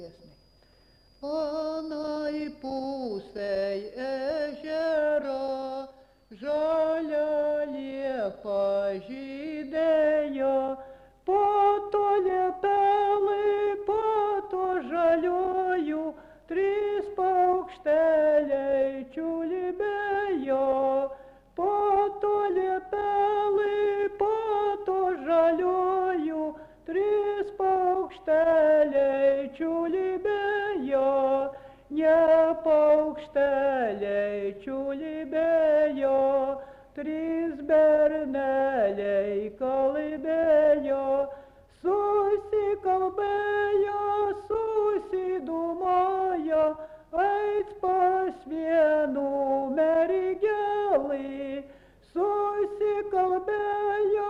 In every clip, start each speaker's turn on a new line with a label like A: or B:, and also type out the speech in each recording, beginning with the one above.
A: giesmei. Anai pusei ežero, žalia liepa žydėjo, po to liepelai, po to žaliojų, trys paukšteliai čiulbėjo. Po to liepelai, po to žaliojų, trys paukšteliai čiulbėjo. Ne paukšteliai čiulbėjo, trys berneliai kalbėjo. Susikalbėjo, susidūmojo, eit pas vienų mergelį. Susikalbėjo,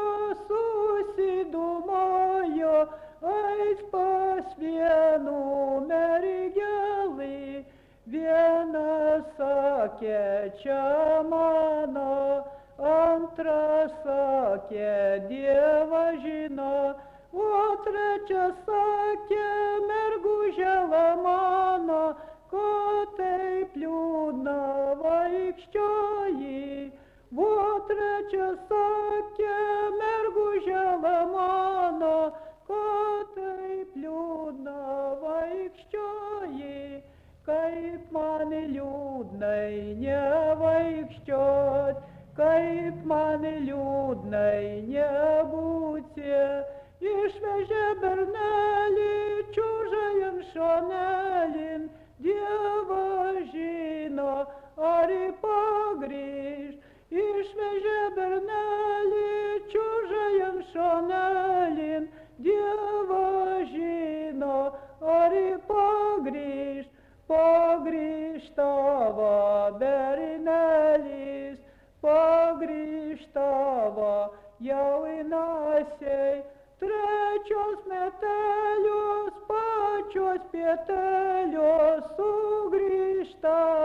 A: susidūmojo, eit pas vienų mergelį. Viena sakė, čia mano, antra sakė, Dievas žino, o trečia sakė, mergužėla mano, ko taip liūdna vaikščioji. O trečia sakė, mergužėla mano, ko taip liūdna vaikščioji. Kaip man liūdnai nevaikščiot, kaip man liūdnai nebūti. Išvežė bernelį čiužajan šonelin, Dievas žino, ar pagrįž. Išvežė bernelį čiužajan šonelin, Dievas žino, ar pagrįž. Pagrįž tavo bernelis, pagrįž tavo jaunasiai. Trečios metelios, pačios pietelios sugrįžta